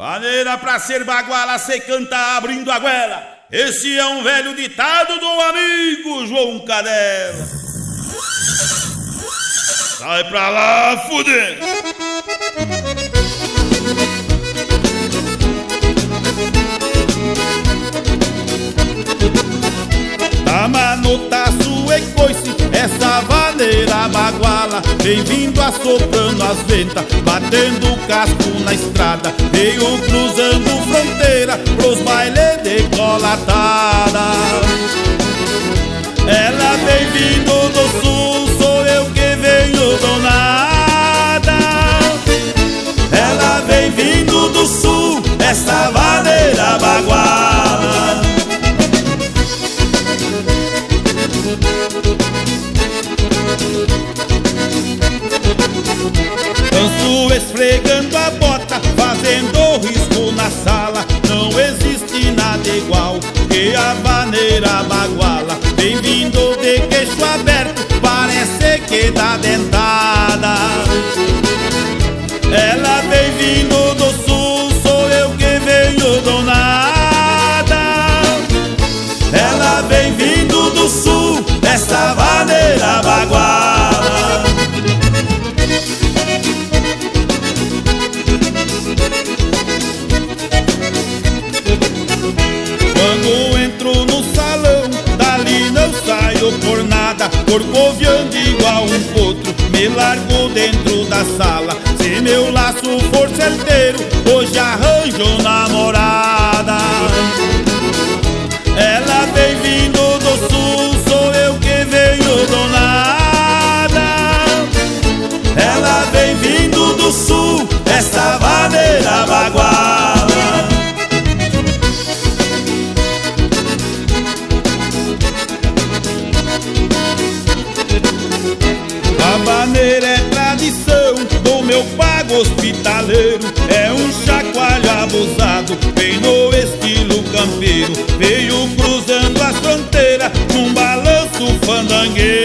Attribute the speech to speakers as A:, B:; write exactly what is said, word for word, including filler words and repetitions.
A: Vaneira pra ser baguala, cê canta abrindo a goela. Esse é um velho ditado do amigo João Cadela. Sai pra lá, fudendo! Tama no taço e coice, essa vaneira baguala vem vindo assoprando as ventas, batendo o casco na estrada. Veio cruzando fronteira pros bailes de colatada. Ela vem vindo do sul, sou eu que venho do nada. Ela vem vindo do sul, essa vaneira baguala. Danço esfregando a bota, fazendo risco na sala. Não existe nada igual que a vaneira baguala. Vem vindo de queixo aberto, parece que dá dentada. Ela vem vindo do sul, sou eu que venho do nada. Ela vem vindo do sul, essa vaneira baguala. Quando entro no salão, dali não saio por nada. Corcoviando igual um potro, me largo dentro da sala. Se meu laço for certeiro, hoje arranjo namorada. Ela vem vindo do sul, sou eu que venho do nada. Ela vem vindo do sul, essa vaneira baguala. A vaneira é tradição do meu pago hospitaleiro. É um chacoalho abusado, bem no estilo campeiro. Veio cruzando as fronteiras num balanço fandangueiro.